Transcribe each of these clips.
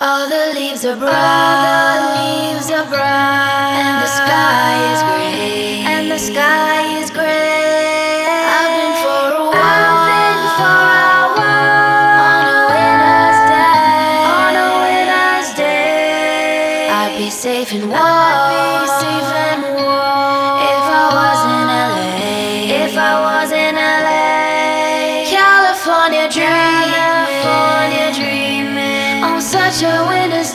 All the leaves are brown, and the sky is gray, I've been for a walk, on a winter's day. I'd be safe and warm, if I was in LA, California dreaming on such a winter's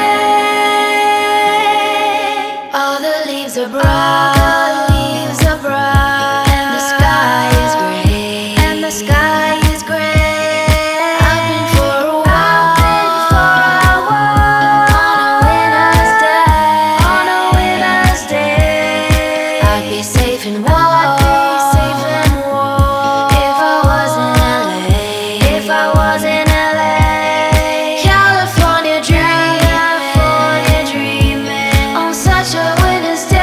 day. All the leaves are brown, and the sky is gray, I've been for a walk, on a winter's day. I'd be safe and warm, if I was in LA, California dreaming on such a winter's day.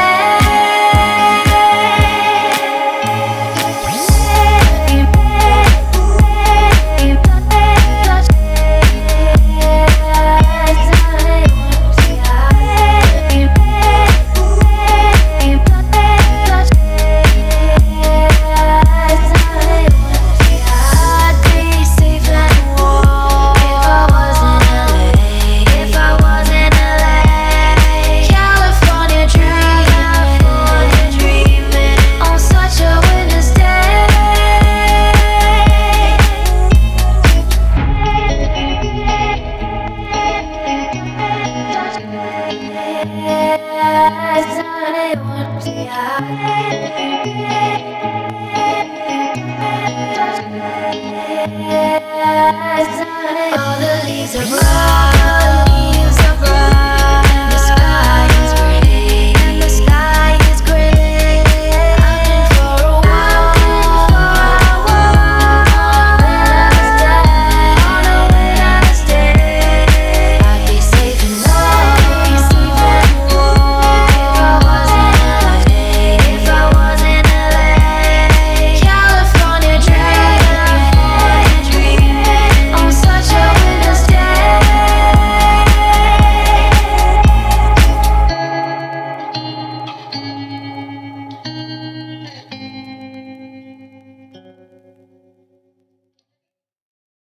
All the leaves are brown.